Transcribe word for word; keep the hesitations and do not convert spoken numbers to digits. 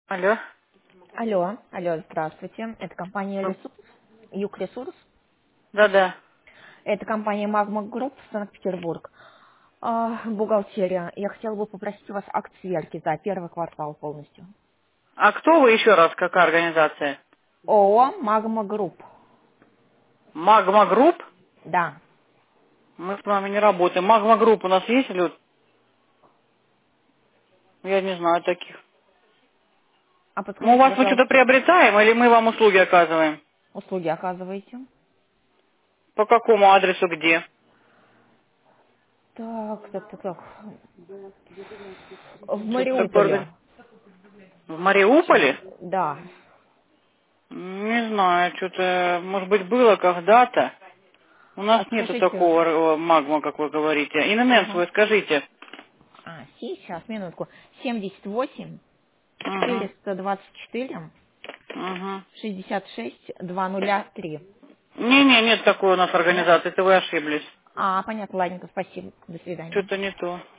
Алло. Алло, алло, здравствуйте. Это компания Ресурс, Юг Ресурс. Да-да. Это компания Магма Групп, Санкт-Петербург. А, бухгалтерия. Я хотела бы попросить у вас акт сверки за первый квартал полностью. А кто вы еще раз, какая организация? ООО Магма Групп. Магма Групп? Да. Мы с вами не работаем. Магма Групп у нас есть, Люд? Я не знаю таких. А Мы у подскажите, вас мы что-то пожалуйста, приобретаем или мы вам услуги оказываем? услуги оказываете? По какому адресу где? Так, так, так, так. В Что-то такое Мариуполе. органи- В Сейчас. Мариуполе? Да. Не знаю, что-то, может быть, было когда-то. У нас А нету скажите, такого э, магма, как вы говорите. ИНН ага. свой скажите. А, сейчас, минутку. семьдесят восемь Угу. четыреста двадцать четыре Угу. шестьдесят шесть двести три. Не-не, нет такой у нас Нет? организации, это вы ошиблись. А, понятно, ладненько, спасибо. До свидания. Что-то не то.